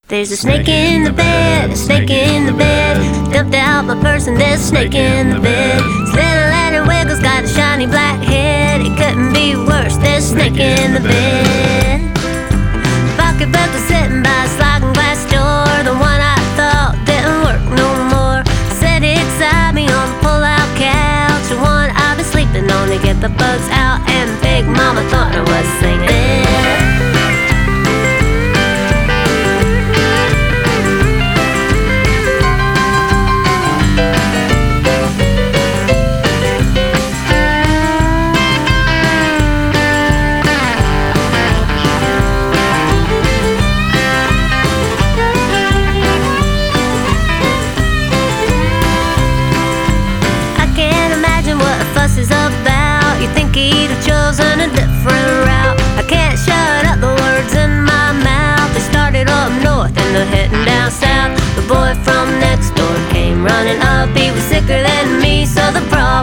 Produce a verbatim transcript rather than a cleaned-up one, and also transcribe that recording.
There's a snake in the bed, a snake in the bed. Dumped out my purse and there's a snake in the bed. His little letter wiggles got a shiny black head. It couldn't be worse, there's a snake in the bed. Pocketbook was sitting by a sliding glass door. The one I thought didn't work no more. Set it beside me on the pull-out couch. The one I've been sleeping on to get the bugs out. And Big Mama thought I was singing. Is about. You think he'd have chosen a different route. I can't shut up the words in my mouth. They started up north and they're heading down south. The boy from next door came running up. He was sicker than me, so the problem